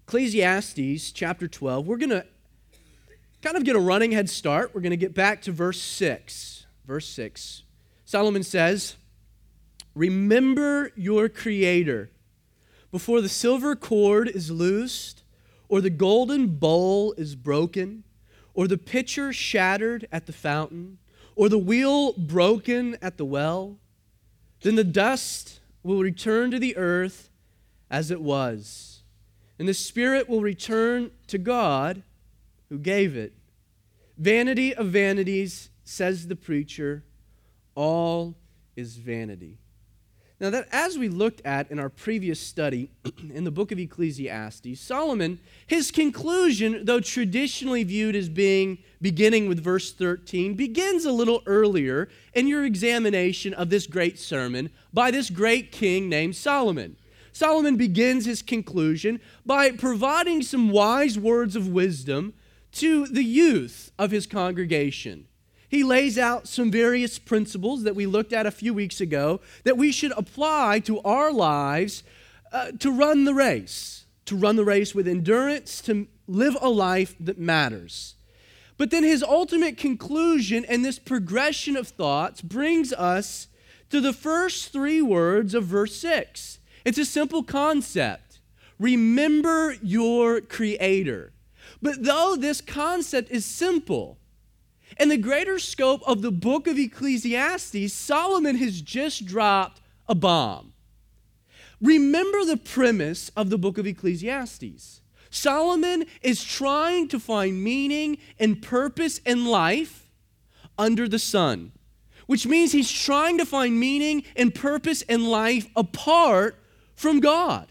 Ecclesiastes chapter 12, we're going to kind of get a running head start. We're going to get back to verse 6. Verse 6. Solomon says, "Remember your Creator before the silver cord is loosed, or the golden bowl is broken, or the pitcher shattered at the fountain, or the wheel broken at the well. Then the dust will return to the earth as it was, and the spirit will return to God who gave it. Vanity of vanities, says the preacher, all is vanity." Now that, as we looked at in our previous study in the book of Ecclesiastes, Solomon, his conclusion, though traditionally viewed as beginning with verse 13, begins a little earlier in your examination of this great sermon by this great king named Solomon. Solomon begins his conclusion by providing some wise words of wisdom to the youth of his congregation. He lays out some various principles that we looked at a few weeks ago that we should apply to our lives to run the race with endurance, to live a life that matters. But then his ultimate conclusion and this progression of thoughts brings us to the first three words of verse 6. It's a simple concept. Remember your Creator. But though this concept is simple, in the greater scope of the book of Ecclesiastes, Solomon has just dropped a bomb. Remember the premise of the book of Ecclesiastes. Solomon is trying to find meaning and purpose in life under the sun, which means he's trying to find meaning and purpose in life apart from God.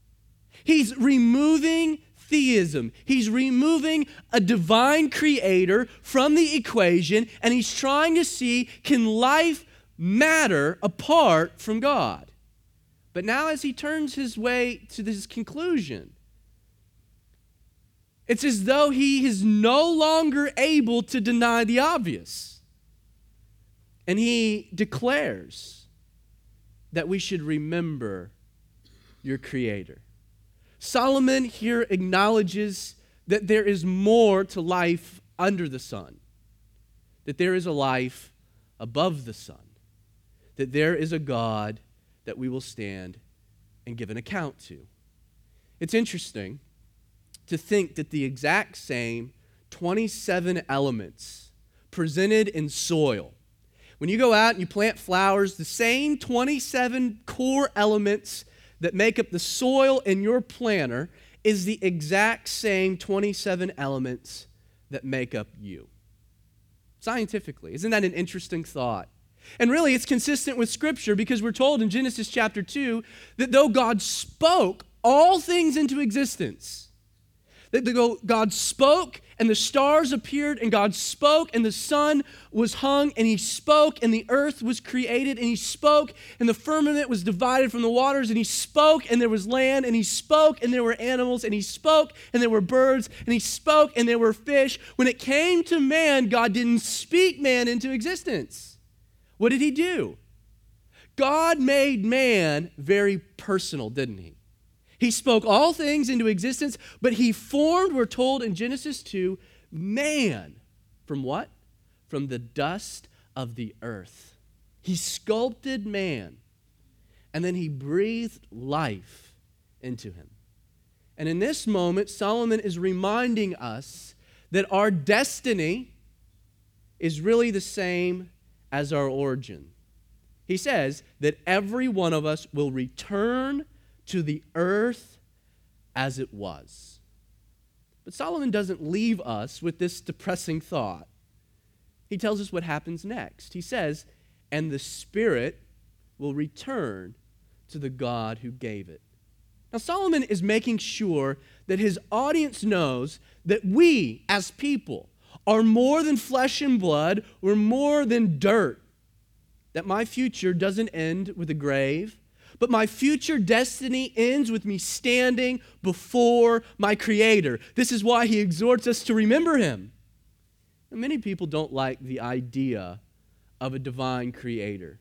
He's removing theism. He's removing a divine creator from the equation, and he's trying to see, can life matter apart from God? But now as he turns his way to this conclusion, it's as though he is no longer able to deny the obvious. And he declares that we should remember your Creator. Solomon here acknowledges that there is more to life under the sun, that there is a life above the sun, that there is a God that we will stand and give an account to. It's interesting to think that the exact same 27 elements presented in soil, when you go out and you plant flowers, the same 27 core elements that make up the soil in your planter is the exact same 27 elements that make up you. Scientifically. Isn't that an interesting thought? And really, it's consistent with Scripture because we're told in Genesis chapter 2 that though God spoke all things into existence, that God spoke and the stars appeared, and God spoke and the sun was hung, and he spoke and the earth was created, and he spoke and the firmament was divided from the waters, and he spoke and there was land, and he spoke and there were animals, and he spoke and there were birds, and he spoke and there were fish. When it came to man, God didn't speak man into existence. What did he do? God made man very personal, didn't he? He spoke all things into existence, but he formed, we're told in Genesis 2, man. From what? From the dust of the earth. He sculpted man, and then he breathed life into him. And in this moment, Solomon is reminding us that our destiny is really the same as our origin. He says that every one of us will return to the earth as it was. But Solomon doesn't leave us with this depressing thought. He tells us what happens next. He says, and the spirit will return to the God who gave it. Now, Solomon is making sure that his audience knows that we, as people, are more than flesh and blood. We're more than dirt. That my future doesn't end with a grave, but my future destiny ends with me standing before my Creator. This is why he exhorts us to remember him. And many people don't like the idea of a divine Creator.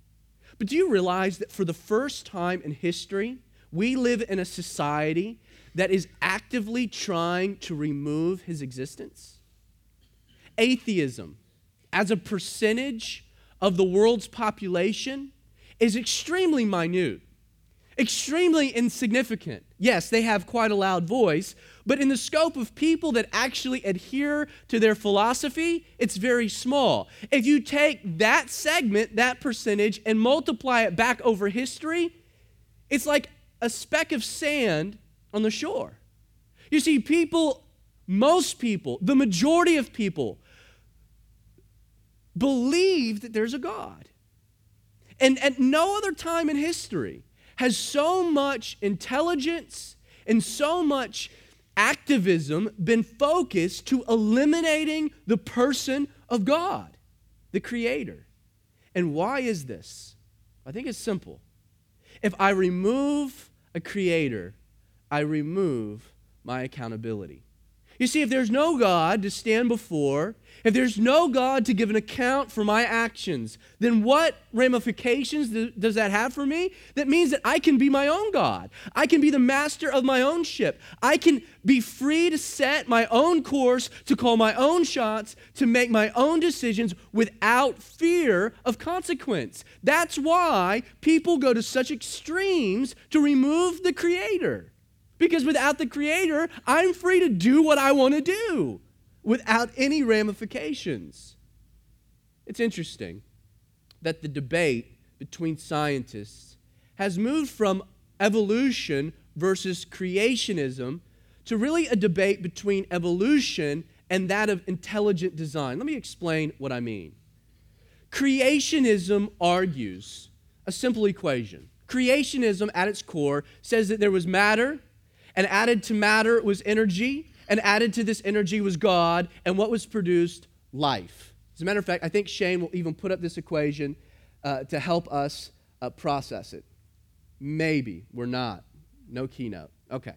But do you realize that for the first time in history, we live in a society that is actively trying to remove his existence? Atheism, as a percentage of the world's population, is extremely minute, extremely insignificant. Yes, they have quite a loud voice, but in the scope of people that actually adhere to their philosophy, it's very small. If you take that segment, that percentage, and multiply it back over history, it's like a speck of sand on the shore. You see, most people, the majority of people, believe that there's a God. And at no other time in history has so much intelligence and so much activism been focused to eliminating the person of God, the Creator. And why is this? I think it's simple. If I remove a Creator, I remove my accountability. You see, if there's no God to stand before, if there's no God to give an account for my actions, then what ramifications does that have for me? That means that I can be my own God. I can be the master of my own ship. I can be free to set my own course, to call my own shots, to make my own decisions without fear of consequence. That's why people go to such extremes to remove the Creator. Because without the Creator, I'm free to do what I want to do without any ramifications. It's interesting that the debate between scientists has moved from evolution versus creationism to really a debate between evolution and that of intelligent design. Let me explain what I mean. Creationism argues a simple equation. Creationism at its core says that there was matter, and added to matter was energy, and added to this energy was God, and what was produced? Life. As a matter of fact, I think Shane will even put up this equation to help us process it. Maybe. We're not. No keynote. Okay.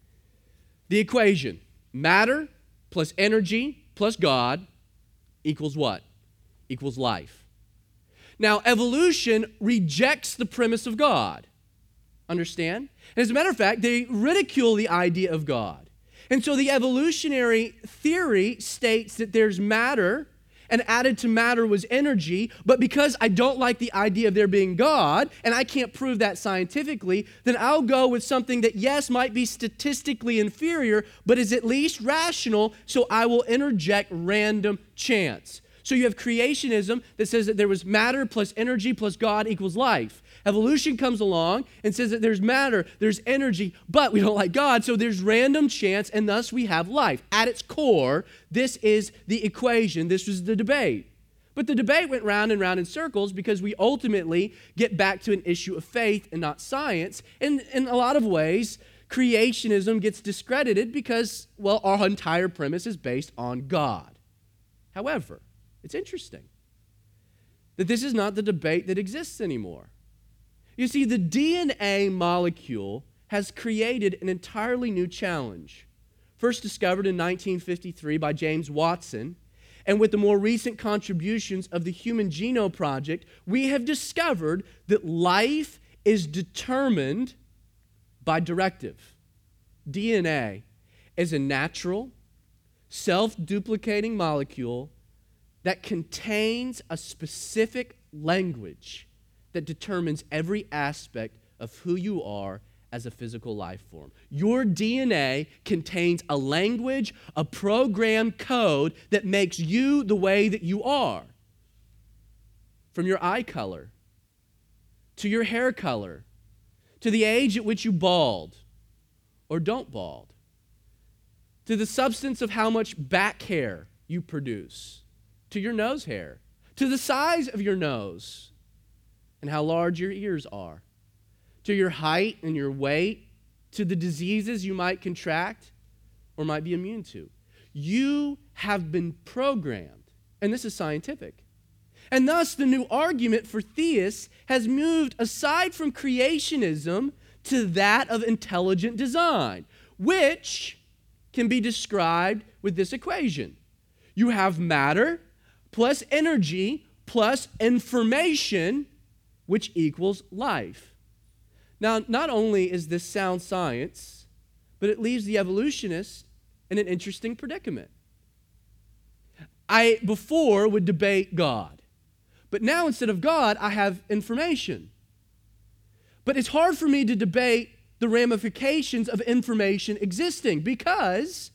The equation, matter plus energy plus God equals what? Equals life. Now, evolution rejects the premise of God. Understand? And as a matter of fact, they ridicule the idea of God. And so the evolutionary theory states that there's matter, and added to matter was energy, but because I don't like the idea of there being God, and I can't prove that scientifically, then I'll go with something that, yes, might be statistically inferior, but is at least rational, so I will interject random chance. So you have creationism that says that there was matter plus energy plus God equals life. Evolution comes along and says that there's matter, there's energy, but we don't like God, so there's random chance, and thus we have life. At its core, this is the equation. This was the debate. But the debate went round and round in circles because we ultimately get back to an issue of faith and not science. And in a lot of ways, creationism gets discredited because, well, our entire premise is based on God. However, it's interesting that this is not the debate that exists anymore. You see, the DNA molecule has created an entirely new challenge. First discovered in 1953 by James Watson, and with the more recent contributions of the Human Genome Project, we have discovered that life is determined by directive. DNA is a natural, self-duplicating molecule that contains a specific language that determines every aspect of who you are as a physical life form. Your DNA contains a language, a programmed code that makes you the way that you are. From your eye color, to your hair color, to the age at which you bald or don't bald, to the substance of how much back hair you produce, to your nose hair, to the size of your nose, and how large your ears are, to your height and your weight, to the diseases you might contract or might be immune to. You have been programmed, and this is scientific. And thus, the new argument for theists has moved aside from creationism to that of intelligent design, which can be described with this equation. You have matter plus energy plus information, which equals life. Now, not only is this sound science, But it leaves the evolutionist in an interesting predicament. I before would debate God, but now instead of God, I have information. But it's hard for me to debate the ramifications of information existing because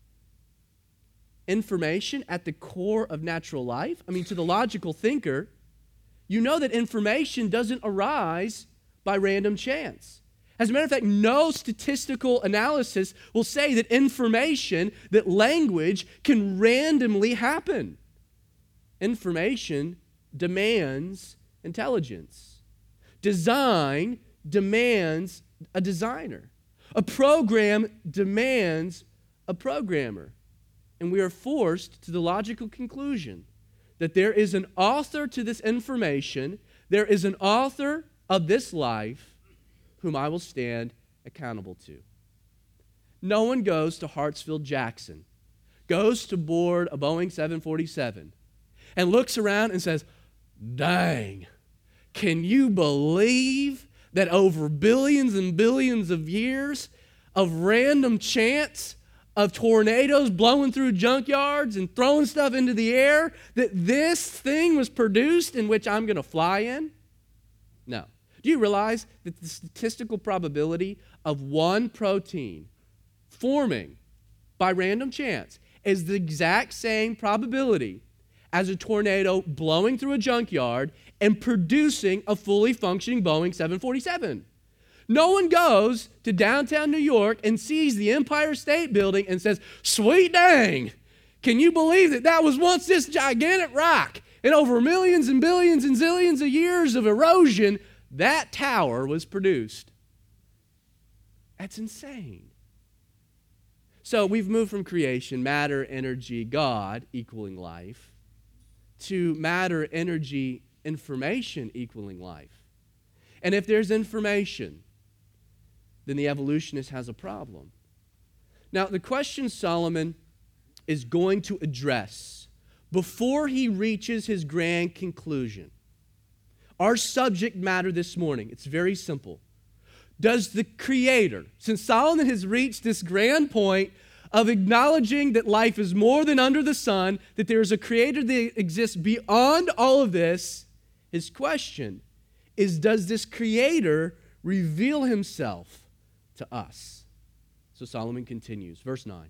information at the core of natural life, to the logical thinker, you know that information doesn't arise by random chance. As a matter of fact, no statistical analysis will say that information, that language can randomly happen. Information demands intelligence. Design demands a designer. A program demands a programmer. And we are forced to the logical conclusion that there is an author to this information, there is an author of this life whom I will stand accountable to. No one goes to Hartsfield-Jackson, goes to board a Boeing 747, and looks around and says, dang, can you believe that over billions and billions of years of random chance, of tornadoes blowing through junkyards and throwing stuff into the air, that this thing was produced in which I'm going to fly in? No. Do you realize that the statistical probability of one protein forming by random chance is the exact same probability as a tornado blowing through a junkyard and producing a fully functioning Boeing 747? No one goes to downtown New York and sees the Empire State Building and says, sweet dang, can you believe that that was once this gigantic rock, and over millions and billions and zillions of years of erosion, that tower was produced? That's insane. So we've moved from creation, matter, energy, God equaling life, to matter, energy, information equaling life. And if there's information, then the evolutionist has a problem. Now, the question Solomon is going to address before he reaches his grand conclusion, our subject matter this morning, it's very simple. Does the Creator, since Solomon has reached this grand point of acknowledging that life is more than under the sun, that there is a Creator that exists beyond all of this, his question is, does this Creator reveal himself to us? So Solomon continues, verse 9.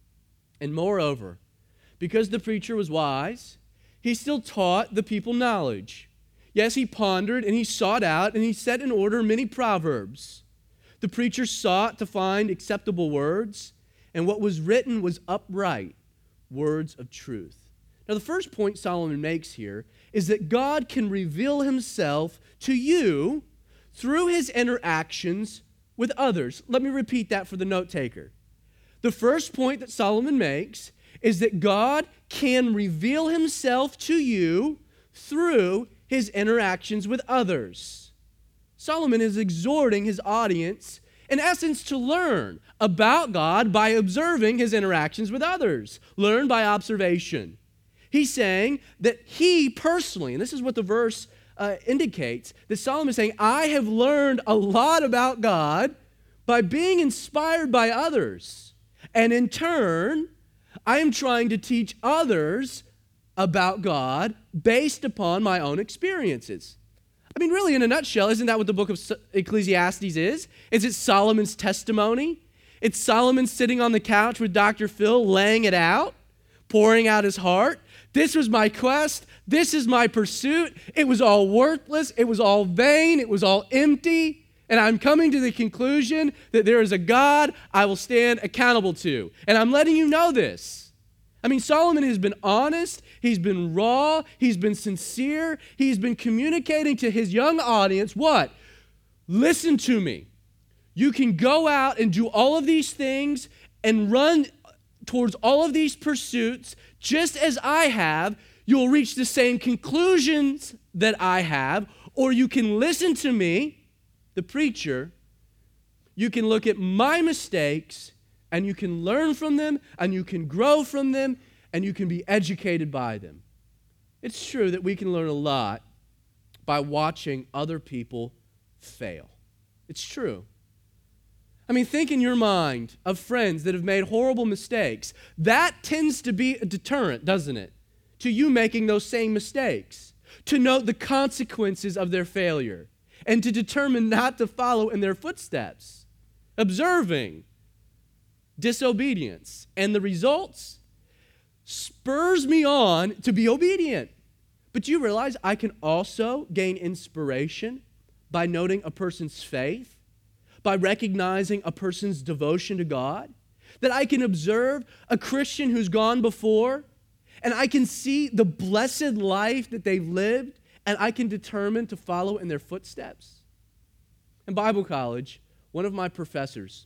And moreover, because the preacher was wise, he still taught the people knowledge. Yes, he pondered and he sought out and he set in order many proverbs. The preacher sought to find acceptable words, and what was written was upright, words of truth. Now, the first point Solomon makes here is that God can reveal himself to you through his interactions with others. Let me repeat that for the note taker. The first point that Solomon makes is that God can reveal himself to you through his interactions with others. Solomon is exhorting his audience, in essence, to learn about God by observing his interactions with others. Learn by observation. He's saying that he personally, and this is what the verse indicates, that Solomon is saying, I have learned a lot about God by being inspired by others. And in turn, I am trying to teach others about God based upon my own experiences. Really, in a nutshell, isn't that what the book of Ecclesiastes is? Is it Solomon's testimony? It's Solomon sitting on the couch with Dr. Phil, laying it out, pouring out his heart. This was my quest. This is my pursuit. It was all worthless. It was all vain. It was all empty. And I'm coming to the conclusion that there is a God I will stand accountable to. And I'm letting you know this. Solomon has been honest, he's been raw, he's been sincere, he's been communicating to his young audience, what? Listen to me. You can go out and do all of these things and run towards all of these pursuits just as I have. You'll reach the same conclusions that I have, or you can listen to me, the preacher. You can look at my mistakes and you can learn from them, and you can grow from them, and you can be educated by them. It's true that we can learn a lot by watching other people fail. It's true. I mean, think in your mind of friends that have made horrible mistakes. That tends to be a deterrent, doesn't it, to you making those same mistakes, to note the consequences of their failure, and to determine not to follow in their footsteps. Observing disobedience, and the results spurs me on to be obedient. But you realize I can also gain inspiration by noting a person's faith, by recognizing a person's devotion to God, that I can observe a Christian who's gone before, and I can see the blessed life that they've lived, and I can determine to follow in their footsteps. In Bible college, one of my professors,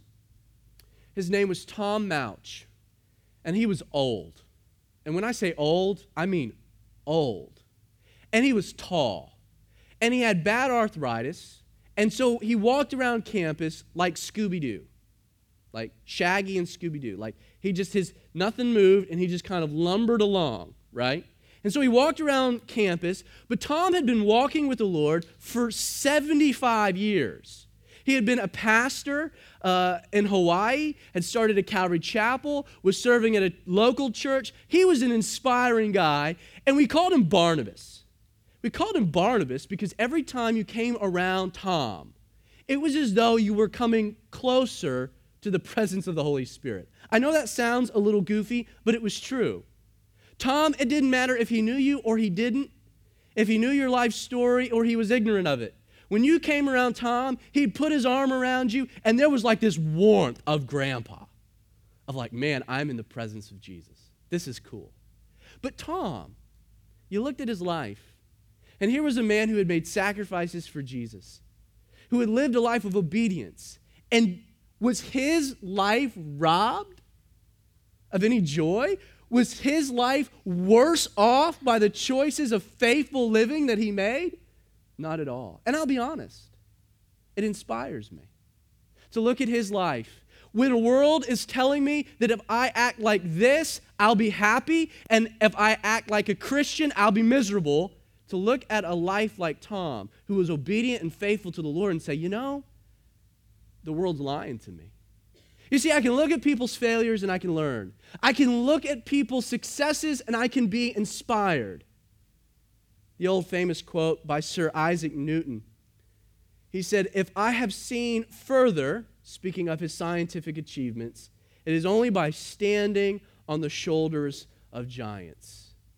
his name was Tom Mouch, and he was old. And when I say old, I mean old. And he was tall, and he had bad arthritis, and so he walked around campus like Scooby-Doo, like Shaggy and Scooby-Doo. Like nothing moved, and he just kind of lumbered along, right? And so he walked around campus, but Tom had been walking with the Lord for 75 years. He had been a pastor in Hawaii, had started a Calvary Chapel, was serving at a local church. He was an inspiring guy, and we called him Barnabas. We called him Barnabas because every time you came around Tom, it was as though you were coming closer to the presence of the Holy Spirit. I know that sounds a little goofy, but it was true. Tom, it didn't matter if he knew you or he didn't, if he knew your life story or he was ignorant of it. When you came around Tom, he'd put his arm around you, and there was like this warmth of grandpa, of like, man, I'm in the presence of Jesus. This is cool. But Tom, you looked at his life, and here was a man who had made sacrifices for Jesus, who had lived a life of obedience. And was his life robbed of any joy? Was his life worse off by the choices of faithful living that he made? Not at all. And I'll be honest, it inspires me to look at his life. When the world is telling me that if I act like this, I'll be happy, and if I act like a Christian, I'll be miserable, to look at a life like Tom, who was obedient and faithful to the Lord, and say, you know, the world's lying to me. You see, I can look at people's failures and I can learn. I can look at people's successes and I can be inspired. The old famous quote by Sir Isaac Newton. He said, if I have seen further, speaking of his scientific achievements, it is only by standing on the shoulders of giants.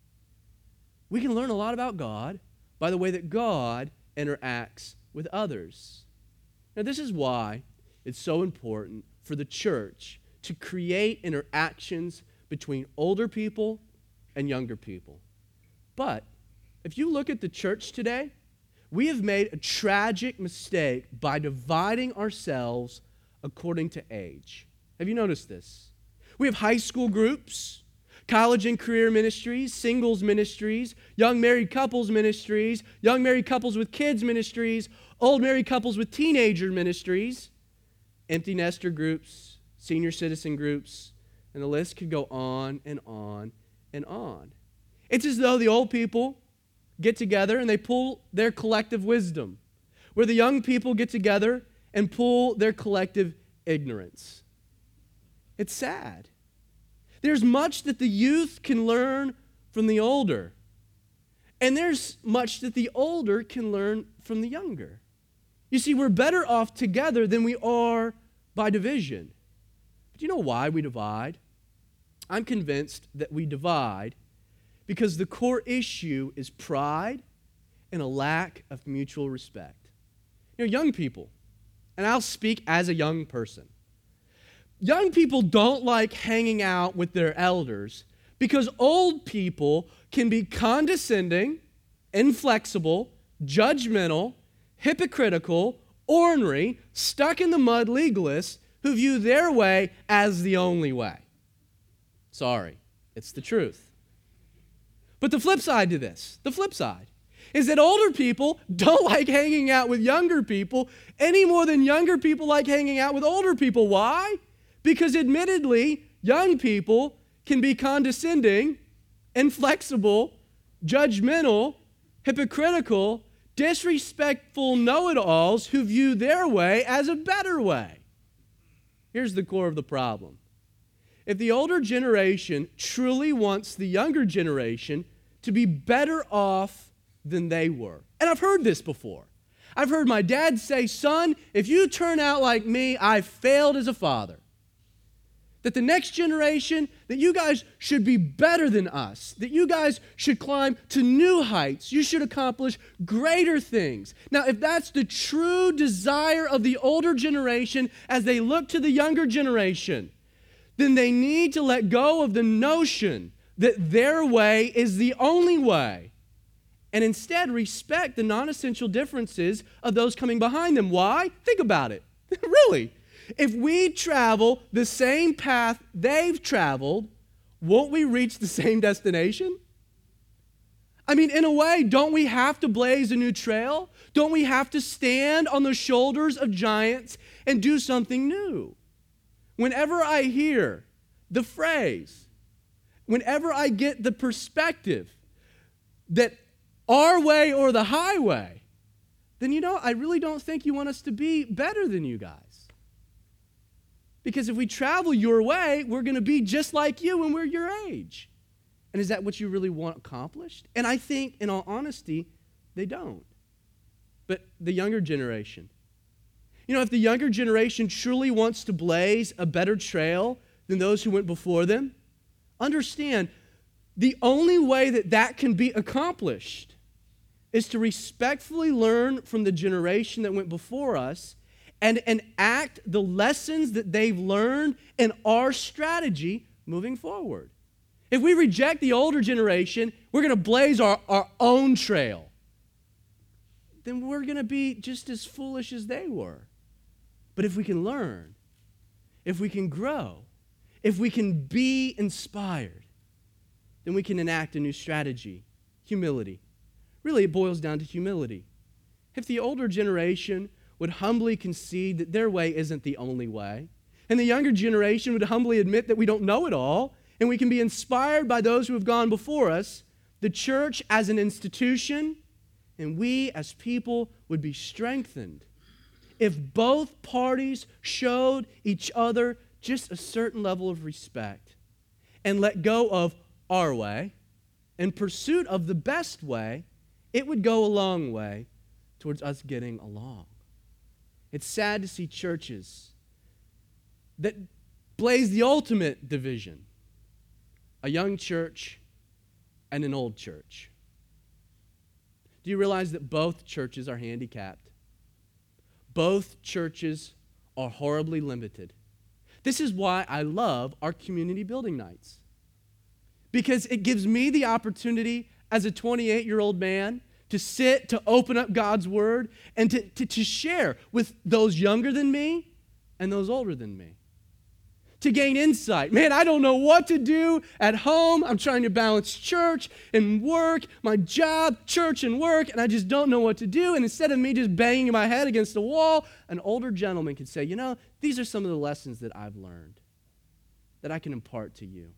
We can learn a lot about God by the way that God interacts with others. Now, this is why it's so important for the church to create interactions between older people and younger people. But if you look at the church today, we have made a tragic mistake by dividing ourselves according to age. Have you noticed this? We have high school groups, college and career ministries, singles ministries, young married couples ministries, young married couples with kids ministries, old married couples with teenager ministries, empty nester groups, senior citizen groups, and the list could go on and on and on. It's as though the old people get together and they pull their collective wisdom, where the young people get together and pull their collective ignorance. It's sad. There's much that the youth can learn from the older, and there's much that the older can learn from the younger. You see, we're better off together than we are by division. But do you know why we divide? I'm convinced that we divide because the core issue is pride and a lack of mutual respect. You know, young people, and I'll speak as a young person, young people don't like hanging out with their elders because old people can be condescending, inflexible, judgmental, hypocritical, ornery, stuck-in-the-mud legalists who view their way as the only way. Sorry, it's the truth. But the flip side to this, the flip side, is that older people don't like hanging out with younger people any more than younger people like hanging out with older people. Why? Because admittedly, young people can be condescending, inflexible, judgmental, hypocritical, disrespectful know-it-alls who view their way as a better way. Here's the core of the problem. If the older generation truly wants the younger generation to be better off than they were, and I've heard this before. I've heard my dad say, son, if you turn out like me, I failed as a father. That the next generation, that you guys should be better than us, that you guys should climb to new heights, you should accomplish greater things. Now, if that's the true desire of the older generation as they look to the younger generation, then they need to let go of the notion that their way is the only way, and instead respect the non-essential differences of those coming behind them. Why? Think about it. Really. If we travel the same path they've traveled, won't we reach the same destination? I mean, in a way, don't we have to blaze a new trail? Don't we have to stand on the shoulders of giants and do something new? Whenever I hear the phrase, whenever I get the perspective that our way or the highway, then I really don't think you want us to be better than you guys. Because if we travel your way, we're going to be just like you when we're your age. And is that what you really want accomplished? And I think, in all honesty, they don't. But the younger generation, if the younger generation truly wants to blaze a better trail than those who went before them, understand the only way that that can be accomplished is to respectfully learn from the generation that went before us and enact the lessons that they've learned in our strategy moving forward. If we reject the older generation, we're going to blaze our own trail. Then we're going to be just as foolish as they were. But if we can learn, if we can grow, if we can be inspired, then we can enact a new strategy. Humility. Really, it boils down to humility. If the older generation would humbly concede that their way isn't the only way, and the younger generation would humbly admit that we don't know it all, and we can be inspired by those who have gone before us, the church as an institution and we as people would be strengthened if both parties showed each other just a certain level of respect and let go of our way in pursuit of the best way. It would go a long way towards us getting along. It's sad to see churches that blaze the ultimate division, a young church and an old church. Do you realize that both churches are handicapped? Both churches are horribly limited. This is why I love our community building nights. Because it gives me the opportunity as a 28-year-old man to sit, to open up God's Word, and to share with those younger than me and those older than me. To gain insight. Man, I don't know what to do at home. I'm trying to balance church and work, my job, church and work, and I just don't know what to do. And instead of me just banging my head against the wall, an older gentleman can say, these are some of the lessons that I've learned that I can impart to you.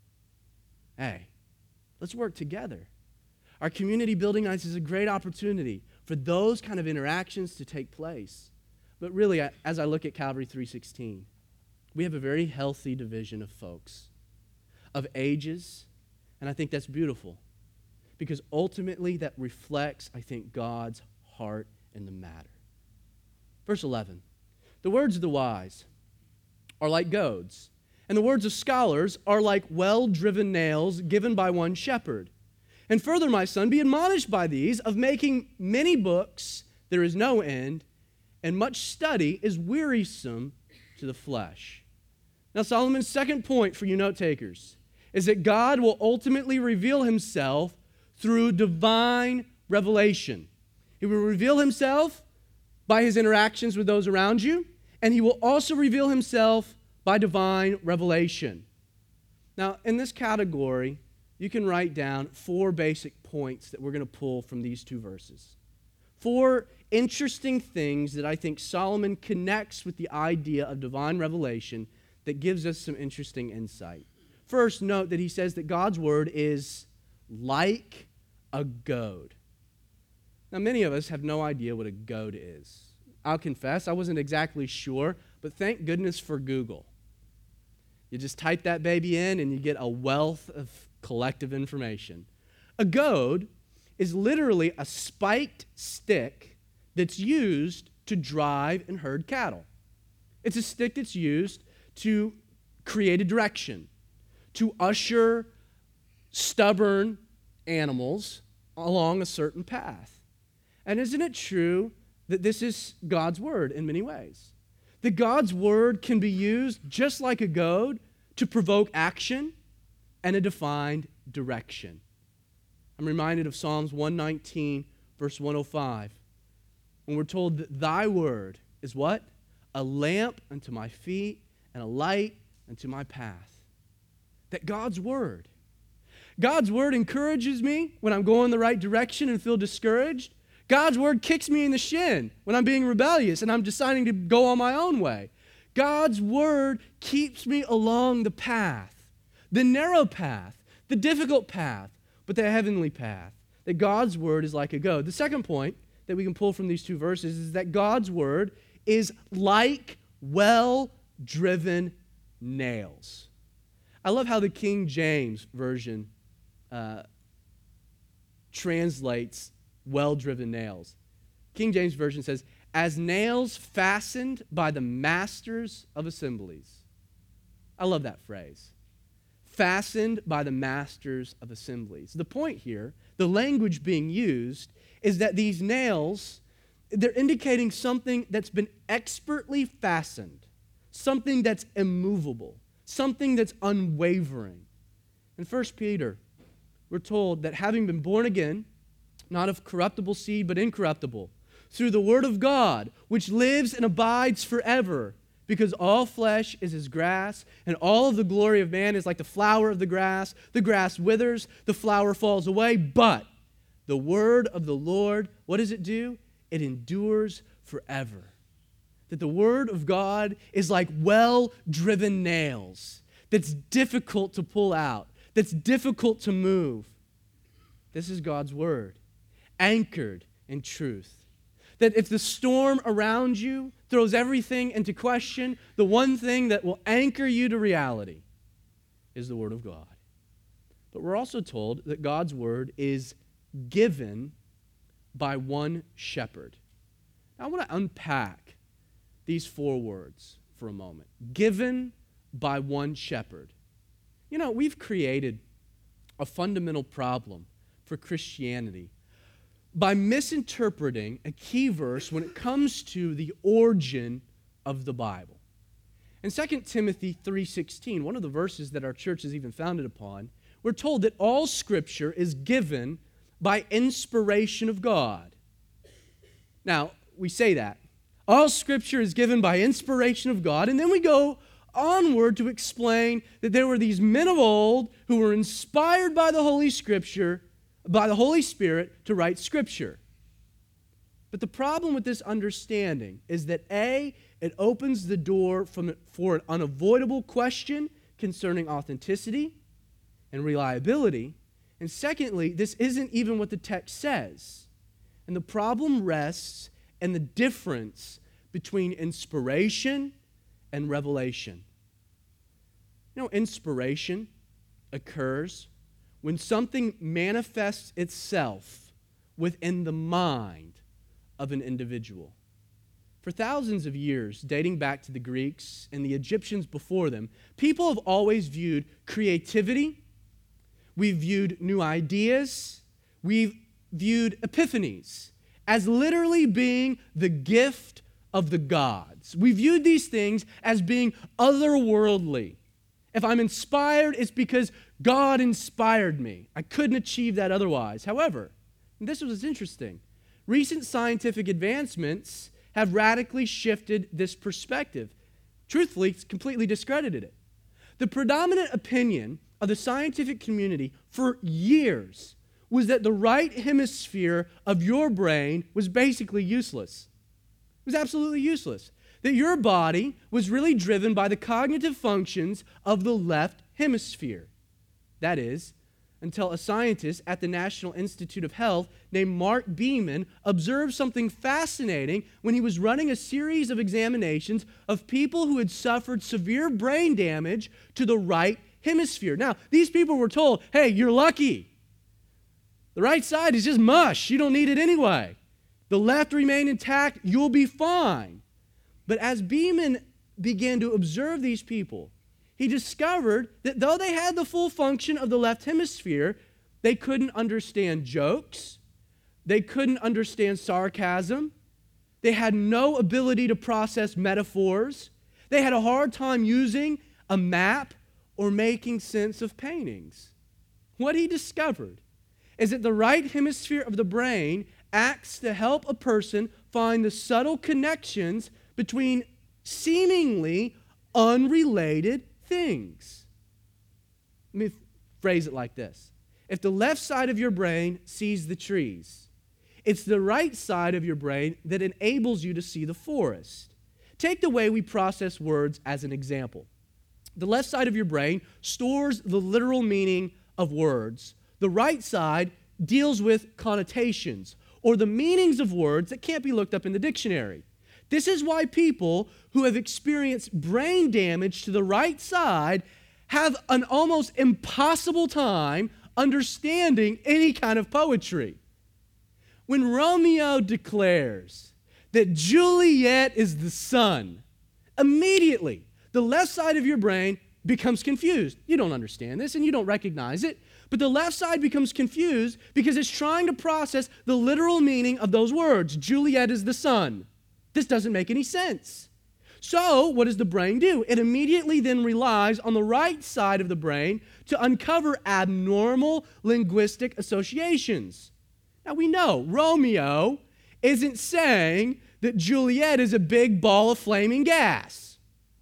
Hey, let's work together. Our community building nights is a great opportunity for those kind of interactions to take place. But really, as I look at Calvary 316, we have a very healthy division of folks, of ages, and I think that's beautiful because ultimately that reflects, I think, God's heart in the matter. Verse 11, the words of the wise are like goads, and the words of scholars are like well-driven nails given by one shepherd. And further, my son, be admonished by these, of making many books there is no end, and much study is wearisome to the flesh. Now, Solomon's second point for you note takers is that God will ultimately reveal himself through divine revelation. He will reveal himself by his interactions with those around you, and he will also reveal himself by divine revelation. Now, in this category, you can write down 4 basic points that we're going to pull from these 2 verses. 4 interesting things that I think Solomon connects with the idea of divine revelation that gives us some interesting insight. First, note that he says that God's word is like a goad. Now, many of us have no idea what a goad is. I'll confess, I wasn't exactly sure But thank goodness for Google. You just type that baby in and you get a wealth of collective information. A goad is literally a spiked stick that's used to drive and herd cattle. It's a stick that's used to create a direction, to usher stubborn animals along a certain path. And isn't it true that this is God's word in many ways? That God's word can be used just like a goad to provoke action and a defined direction. I'm reminded of Psalms 119, verse 105, when we're told that thy word is what? A lamp unto my feet and a light unto my path. That God's word encourages me when I'm going the right direction and feel discouraged. God's word kicks me in the shin when I'm being rebellious and I'm deciding to go on my own way. God's word keeps me along the path, the narrow path, the difficult path, but the heavenly path. That God's word is like a goad. The second point that we can pull from these two verses is that God's word is like well-driven nails. I love how the King James Version translates well-driven nails. King James Version says, as nails fastened by the masters of assemblies. I love that phrase. Fastened by the masters of assemblies. The point here, the language being used, is that these nails, they're indicating something that's been expertly fastened, something that's immovable, something that's unwavering. In 1 Peter, we're told that having been born again, not of corruptible seed, but incorruptible, through the word of God, which lives and abides forever, because all flesh is as grass, and all of the glory of man is like the flower of the grass. The grass withers, the flower falls away, but the word of the Lord, what does it do? It endures forever. That the word of God is like well-driven nails that's difficult to pull out, that's difficult to move. This is God's word, anchored in truth. That if the storm around you throws everything into question, the one thing that will anchor you to reality is the word of God. But we're also told that God's word is given by one shepherd. Now, I want to unpack these four words for a moment. Given by one shepherd. You know, we've created a fundamental problem for Christianity by misinterpreting a key verse when it comes to the origin of the Bible. In 2 Timothy 3:16, one of the verses that our church is even founded upon, we're told that all Scripture is given by inspiration of God. Now, we say that. All Scripture is given by inspiration of God, and then we go onward to explain that there were these men of old who were inspired by the Holy Scripture, by the Holy Spirit to write Scripture. But the problem with this understanding is that A, it opens the door for an unavoidable question concerning authenticity and reliability. And secondly, this isn't even what the text says. And the problem rests in the difference between inspiration and revelation. You know, inspiration occurs when something manifests itself within the mind of an individual. For thousands of years, dating back to the Greeks and the Egyptians before them, people have always viewed creativity, we've viewed new ideas, we've viewed epiphanies as literally being the gift of the gods. We viewed these things as being otherworldly. If I'm inspired, it's because God inspired me. I couldn't achieve that otherwise. However, and this was interesting, recent scientific advancements have radically shifted this perspective. Truthfully, it's completely discredited it. The predominant opinion of the scientific community for years was that the right hemisphere of your brain was basically useless. It was absolutely useless. That your body was really driven by the cognitive functions of the left hemisphere. That is, until a scientist at the National Institute of Health named Mark Beeman observed something fascinating when he was running a series of examinations of people who had suffered severe brain damage to the right hemisphere. Now, these people were told, hey, you're lucky. The right side is just mush. You don't need it anyway. The left remain intact. You'll be fine. But as Beeman began to observe these people, he discovered that though they had the full function of the left hemisphere, they couldn't understand jokes, they couldn't understand sarcasm, they had no ability to process metaphors, they had a hard time using a map or making sense of paintings. What he discovered is that the right hemisphere of the brain acts to help a person find the subtle connections between seemingly unrelated things. Let me phrase it like this. If the left side of your brain sees the trees, it's the right side of your brain that enables you to see the forest. Take the way we process words as an example. The left side of your brain stores the literal meaning of words. The right side deals with connotations or the meanings of words that can't be looked up in the dictionary. This is why people who have experienced brain damage to the right side have an almost impossible time understanding any kind of poetry. When Romeo declares that Juliet is the sun, immediately the left side of your brain becomes confused. You don't understand this and you don't recognize it, but the left side becomes confused because it's trying to process the literal meaning of those words. Juliet is the sun. This doesn't make any sense. So, what does the brain do? It immediately then relies on the right side of the brain to uncover abnormal linguistic associations. Now, we know Romeo isn't saying that Juliet is a big ball of flaming gas.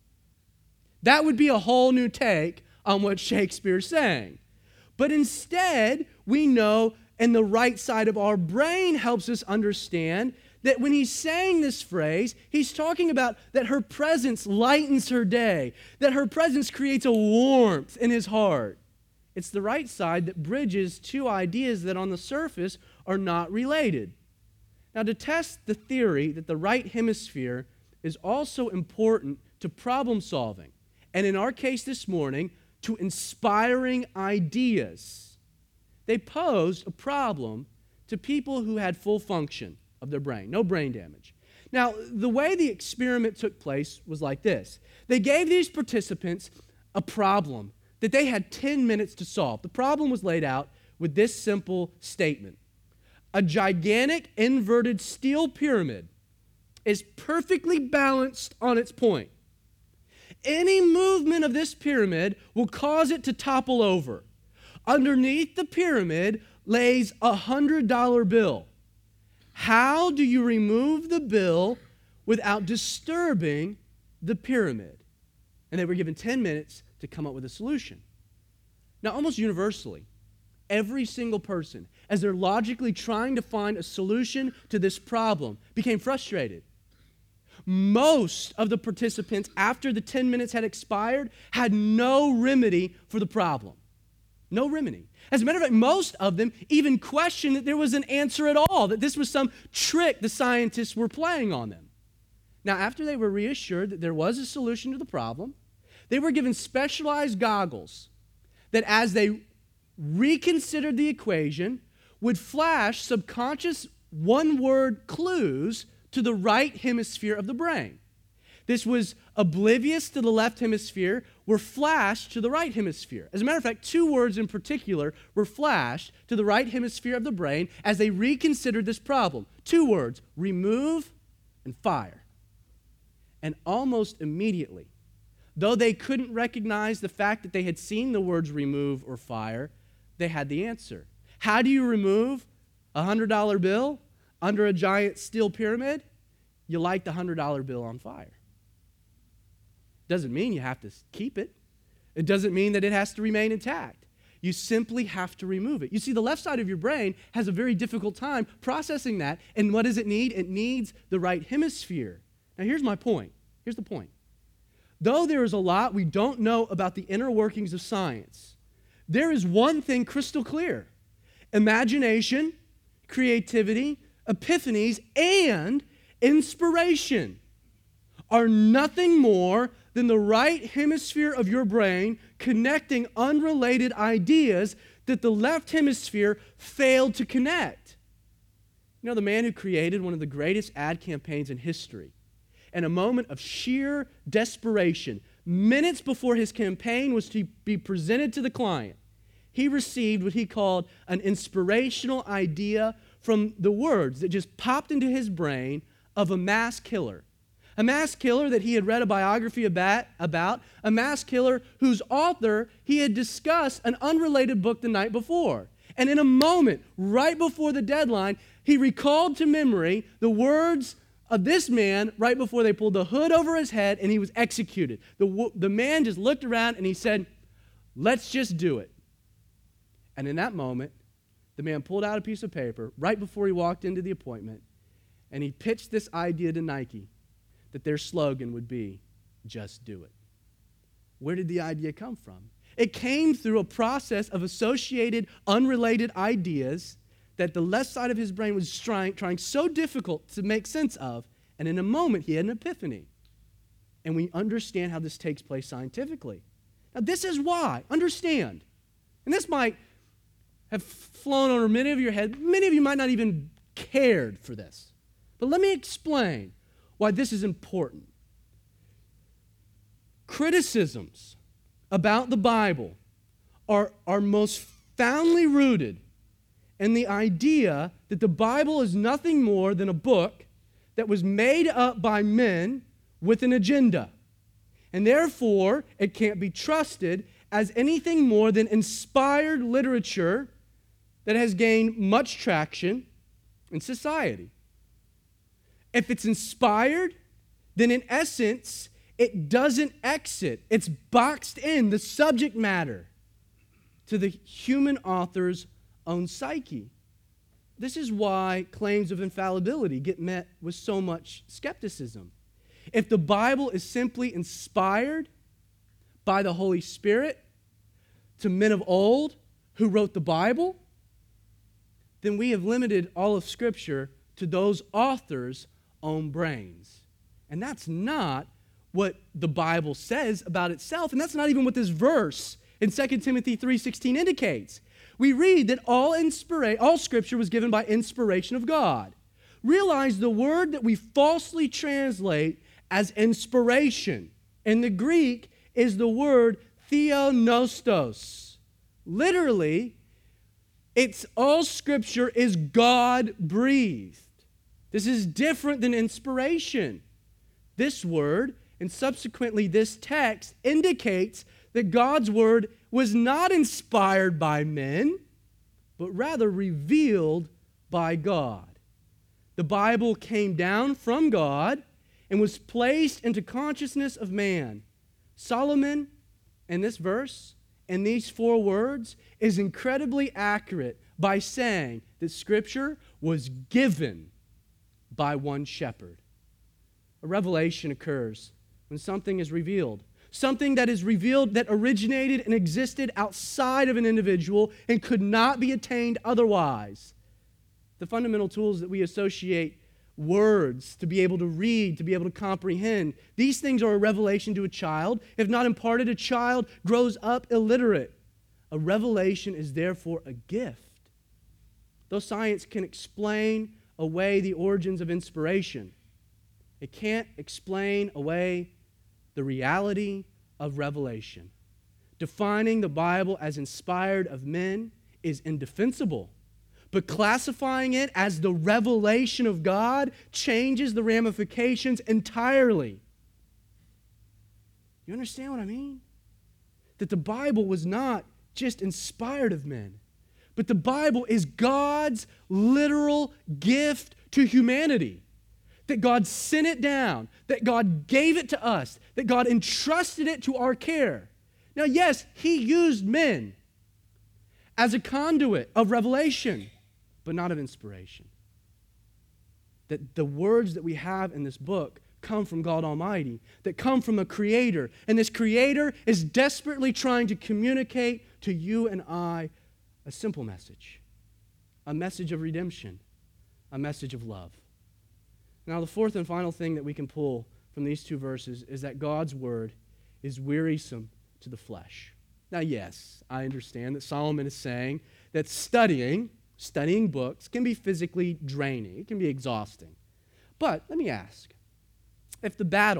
That would be a whole new take on what Shakespeare's saying. But instead, we know, and the right side of our brain helps us understand that when he's saying this phrase, he's talking about that her presence lightens her day, that her presence creates a warmth in his heart. It's the right side that bridges two ideas that on the surface are not related. Now, to test the theory that the right hemisphere is also important to problem solving, and in our case this morning, to inspiring ideas, they posed a problem to people who had full function of their brain, no brain damage. Now, the way the experiment took place was like this. They gave these participants a problem that they had 10 minutes to solve. The problem was laid out with this simple statement. A gigantic inverted steel pyramid is perfectly balanced on its point. Any movement of this pyramid will cause it to topple over. Underneath the pyramid lays a $100 bill. How do you remove the bill without disturbing the pyramid? And they were given 10 minutes to come up with a solution. Now, almost universally, every single person, as they're logically trying to find a solution to this problem, became frustrated. Most of the participants, after the 10 minutes had expired, had no remedy for the problem. No remedy. As a matter of fact, most of them even questioned that there was an answer at all, that this was some trick the scientists were playing on them. Now, after they were reassured that there was a solution to the problem, they were given specialized goggles that as they reconsidered the equation, would flash subconscious one-word clues to the right hemisphere of the brain. This was oblivious to the left hemisphere, were flashed to the right hemisphere. As a matter of fact, two words in particular were flashed to the right hemisphere of the brain as they reconsidered this problem. Two words, remove and fire. And almost immediately, though they couldn't recognize the fact that they had seen the words remove or fire, they had the answer. How do you remove a $100 bill under a giant steel pyramid? You light the $100 bill on fire. Doesn't mean you have to keep it. It doesn't mean that it has to remain intact. You simply have to remove it. You see, the left side of your brain has a very difficult time processing that. And what does it need? It needs the right hemisphere. Now, here's my point. Here's the point. Though there is a lot we don't know about the inner workings of science, there is one thing crystal clear. Imagination, creativity, epiphanies, and inspiration are nothing more than the right hemisphere of your brain connecting unrelated ideas that the left hemisphere failed to connect. You know, the man who created one of the greatest ad campaigns in history, in a moment of sheer desperation, minutes before his campaign was to be presented to the client, he received what he called an inspirational idea from the words that just popped into his brain of a mass killer. A mass killer that he had read a biography about, a mass killer whose author he had discussed an unrelated book the night before. And in a moment, right before the deadline, he recalled to memory the words of this man right before they pulled the hood over his head and he was executed. The man just looked around and he said, "Let's just do it." And in that moment, the man pulled out a piece of paper right before he walked into the appointment, and he pitched this idea to Nike that their slogan would be, "Just do it." Where did the idea come from? It came through a process of associated, unrelated ideas that the left side of his brain was trying so difficult to make sense of, and in a moment he had an epiphany. And we understand how this takes place scientifically. Now this is why, understand, and this might have flown over many of your head, many of you might not even cared for this, but let me explain why this is important. Criticisms about the Bible are most foundly rooted in the idea that the Bible is nothing more than a book that was made up by men with an agenda. And therefore, it can't be trusted as anything more than inspired literature that has gained much traction in society. If it's inspired, then in essence, it doesn't exit. It's boxed in, the subject matter, to the human author's own psyche. This is why claims of infallibility get met with so much skepticism. If the Bible is simply inspired by the Holy Spirit to men of old who wrote the Bible, then we have limited all of Scripture to those authors' own brains. And that's not what the Bible says about itself, and that's not even what this verse in 2 Timothy 3:16 indicates. We read that all Scripture was given by inspiration of God. Realize the word that we falsely translate as inspiration in the Greek is the word theopneustos. Literally, it's all Scripture is God-breathed. This is different than inspiration. This word, and subsequently this text, indicates that God's word was not inspired by men, but rather revealed by God. The Bible came down from God and was placed into consciousness of man. Solomon, in this verse, in these 4 words, is incredibly accurate by saying that Scripture was given by one shepherd. A revelation occurs when something is revealed. Something that is revealed that originated and existed outside of an individual and could not be attained otherwise. The fundamental tools that we associate words to be able to read, to be able to comprehend, these things are a revelation to a child. If not imparted, a child grows up illiterate. A revelation is therefore a gift. Though science can explain away the origins of inspiration, it can't explain away the reality of revelation. Defining the Bible as inspired of men is indefensible, but classifying it as the revelation of God changes the ramifications entirely. You understand what I mean? That the Bible was not just inspired of men, but the Bible is God's literal gift to humanity. That God sent it down, that God gave it to us, that God entrusted it to our care. Now, yes, He used men as a conduit of revelation, but not of inspiration. That the words that we have in this book come from God Almighty, that come from a Creator, and this Creator is desperately trying to communicate to to you and I a simple message, a message of redemption, a message of love. Now, the fourth and final thing that we can pull from these two verses is that God's word is wearisome to the flesh. Now, yes, I understand that Solomon is saying that studying books can be physically draining. It can be exhausting. But let me ask, if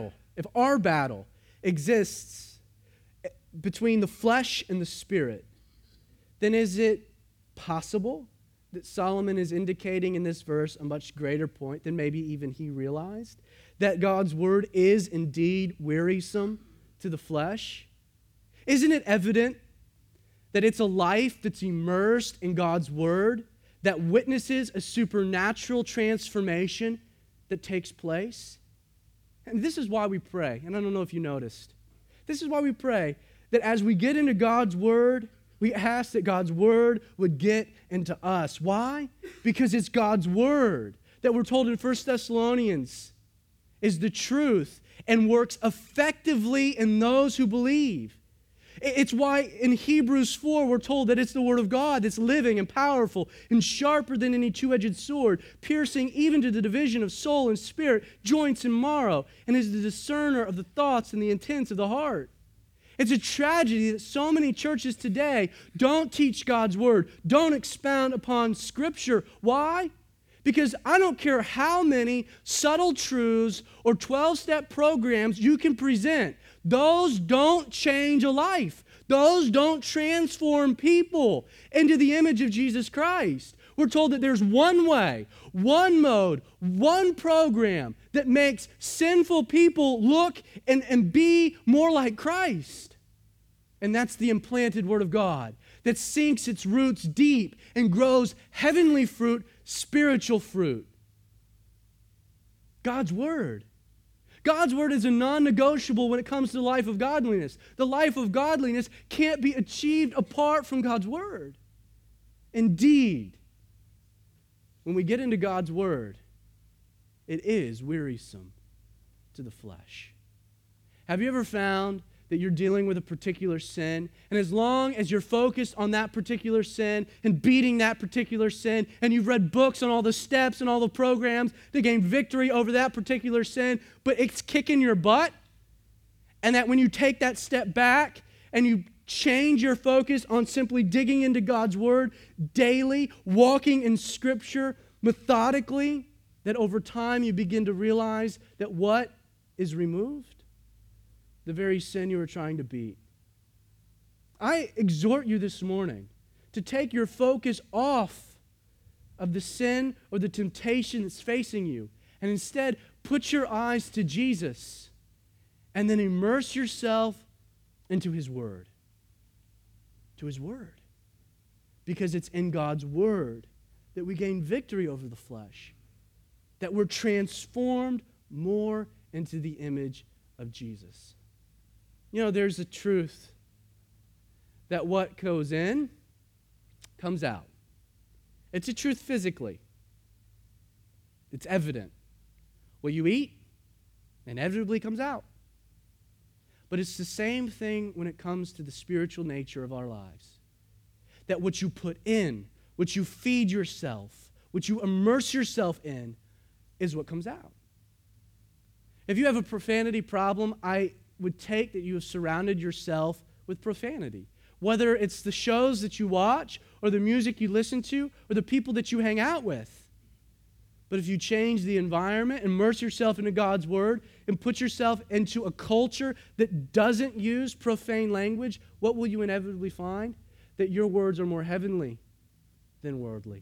our battle exists between the flesh and the spirit, then is it possible that Solomon is indicating in this verse a much greater point than maybe even he realized? That God's word is indeed wearisome to the flesh? Isn't it evident that it's a life that's immersed in God's word that witnesses a supernatural transformation that takes place? And this is why we pray, and I don't know if you noticed. This is why we pray that as we get into God's word, we ask that God's word would get into us. Why? Because it's God's word that we're told in 1 Thessalonians is the truth and works effectively in those who believe. It's why in Hebrews 4 we're told that it's the word of God that's living and powerful and sharper than any two-edged sword, piercing even to the division of soul and spirit, joints and marrow, and is the discerner of the thoughts and the intents of the heart. It's a tragedy that so many churches today don't teach God's word, don't expound upon Scripture. Why? Because I don't care how many subtle truths or 12-step programs you can present. Those don't change a life. Those don't transform people into the image of Jesus Christ. We're told that there's one way, one mode, one program that makes sinful people look and be more like Christ. And that's the implanted Word of God that sinks its roots deep and grows heavenly fruit, spiritual fruit. God's Word. God's Word is a non-negotiable when it comes to the life of godliness. The life of godliness can't be achieved apart from God's Word. Indeed, when we get into God's Word, it is wearisome to the flesh. Have you ever found that you're dealing with a particular sin, and as long as you're focused on that particular sin and beating that particular sin, and you've read books on all the steps and all the programs to gain victory over that particular sin, but it's kicking your butt, and that when you take that step back and you change your focus on simply digging into God's Word daily, walking in Scripture methodically, that over time you begin to realize that what is removed? The very sin you were trying to beat. I exhort you this morning to take your focus off of the sin or the temptation that's facing you, and instead put your eyes to Jesus and then immerse yourself into His Word. To His Word. Because it's in God's Word that we gain victory over the flesh, that we're transformed more into the image of Jesus. You know, there's a truth that what goes in comes out. It's a truth physically. It's evident. What you eat inevitably comes out. But it's the same thing when it comes to the spiritual nature of our lives. That what you put in, what you feed yourself, what you immerse yourself in, is what comes out. If you have a profanity problem, I would take that you have surrounded yourself with profanity. Whether it's the shows that you watch, or the music you listen to, or the people that you hang out with. But if you change the environment, immerse yourself into God's Word, and put yourself into a culture that doesn't use profane language, what will you inevitably find? That your words are more heavenly than worldly.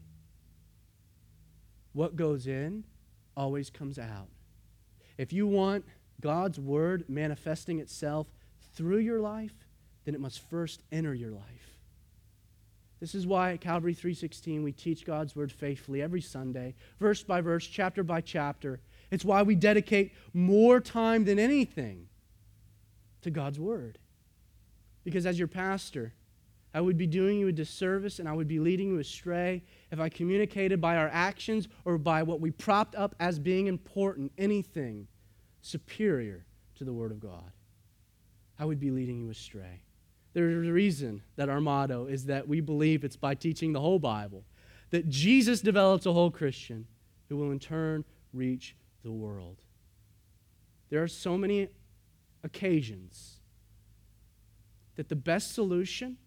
What goes in always comes out. If you want God's Word manifesting itself through your life, then it must first enter your life. This is why at Calvary 3:16 we teach God's Word faithfully every Sunday, verse by verse, chapter by chapter. It's why we dedicate more time than anything to God's Word. Because as your pastor, I would be doing you a disservice and I would be leading you astray if I communicated by our actions or by what we propped up as being important, anything superior to the Word of God. I would be leading you astray. There's a reason that our motto is that we believe it's by teaching the whole Bible, that Jesus develops a whole Christian who will in turn reach the world. There are so many occasions that the best solution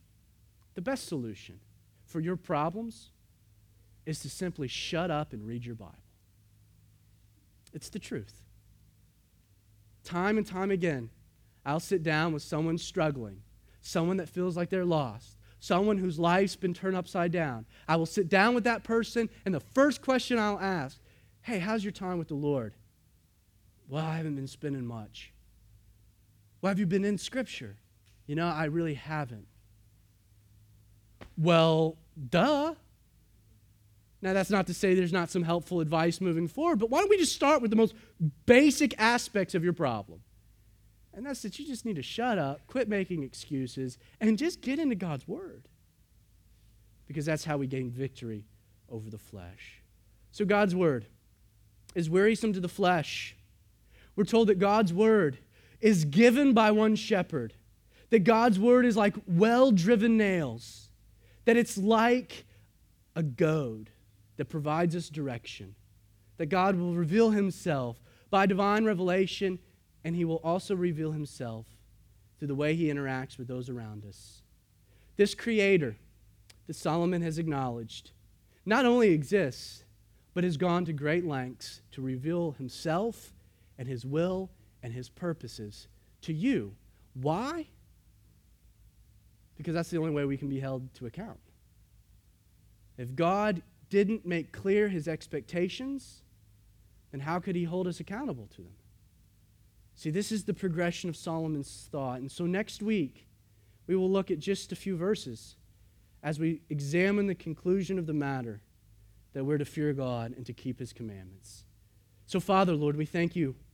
for your problems is to simply shut up and read your Bible. It's the truth. Time and time again, I'll sit down with someone struggling, someone that feels like they're lost, someone whose life's been turned upside down. I will sit down with that person, and the first question I'll ask, hey, how's your time with the Lord? Well, I haven't been spending much. Well, have you been in Scripture? I really haven't. Well, duh. Now, that's not to say there's not some helpful advice moving forward, but why don't we just start with the most basic aspects of your problem? And that's that you just need to shut up, quit making excuses, and just get into God's Word. Because that's how we gain victory over the flesh. So God's Word is wearisome to the flesh. We're told that God's Word is given by one shepherd, that God's Word is like well-driven nails, that it's like a goad that provides us direction, that God will reveal Himself by divine revelation, and He will also reveal Himself through the way He interacts with those around us. This Creator that Solomon has acknowledged not only exists, but has gone to great lengths to reveal Himself and His will and His purposes to you. Why? Because that's the only way we can be held to account. If God didn't make clear His expectations, then how could He hold us accountable to them? See, this is the progression of Solomon's thought. And so next week, we will look at just a few verses as we examine the conclusion of the matter, that we're to fear God and to keep His commandments. So, Father, Lord, we thank You